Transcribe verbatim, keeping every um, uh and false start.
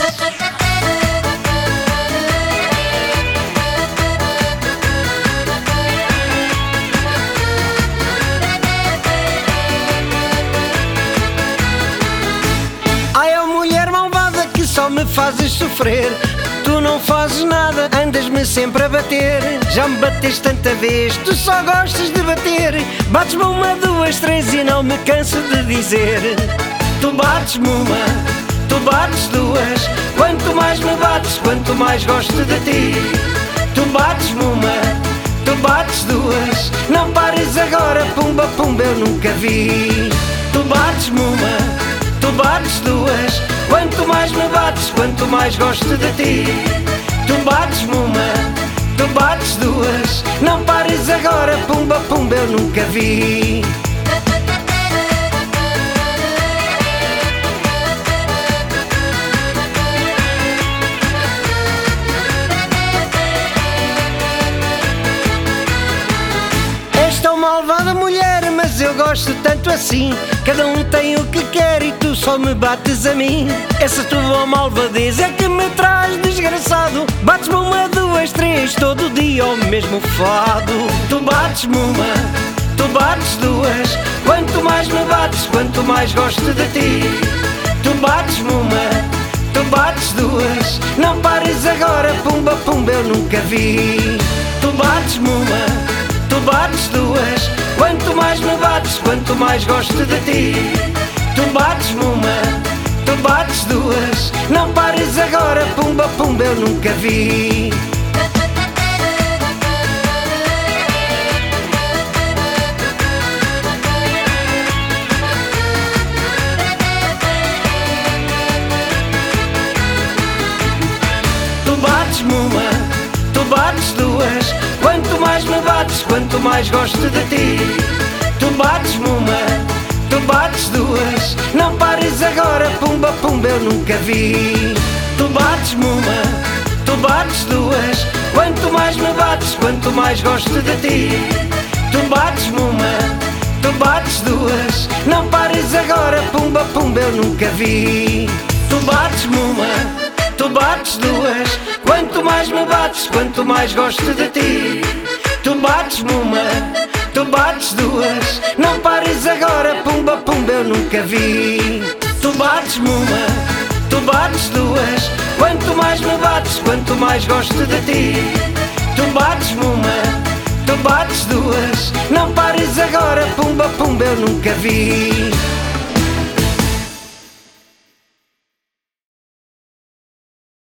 Ai, ó mulher malvada que só me fazes sofrer. Tu não fazes nada, andas-me sempre a bater. Já me bateste tanta vez, tu só gostas de bater. Bates-me uma, duas, três e não me canso de dizer. Tu bates-me uma, tu bates duas. Quanto mais me bates, quanto mais gosto de ti. Tu bates-me uma, tu bates duas. Não pares agora, pumba, pumba, eu nunca vi. Tu bates-me uma, tu bates duas. Quanto mais me bates, quanto mais gosto de ti. Tu bates-me uma, tu bates duas. Não pares agora, pumba, pumba, eu nunca vi. És tão malvada mulher, mas eu gosto tanto assim. Cada um tem o que quer e tu só me bates a mim. Essa tua malvadeza é que me traz desgraçado. Bates-me uma, duas, três, todo dia ao mesmo fado. Tu bates-me uma, tu bates duas. Quanto mais me bates, quanto mais gosto de ti. Tu bates-me uma, tu bates duas. Não pares agora, pumba, pumba, eu nunca vi. Tu bates-me uma, tu bates duas. Quanto mais me bates, quanto mais gosto de ti. Tu bates-me uma, tu bates duas. Não pares agora, pumba, pumba, eu nunca vi. Tu bates-me uma, tu bates duas. Quanto mais me bates, quanto mais gosto de ti. Tu bates-me uma, tu bates duas. Não pares agora, pumba, pumba, eu nunca vi. Tu bates-me uma, tu bates duas. Quanto mais me bates, quanto mais gosto de ti. Tu bates-me uma, tu bates duas. Não pares agora, pumba, pumba, eu nunca vi. Tu bates-me uma, tu bates duas. Quanto mais me bates, quanto mais gosto de ti. Tu bates-me uma, tu bates duas. Não pares agora, pumba, pumba, eu nunca vi. Tu bates-me uma, tu bates duas. Quanto mais me bates, quanto mais gosto de ti. Tu bates-me uma, tu bates duas. Não pares agora, pumba, pumba, eu nunca vi.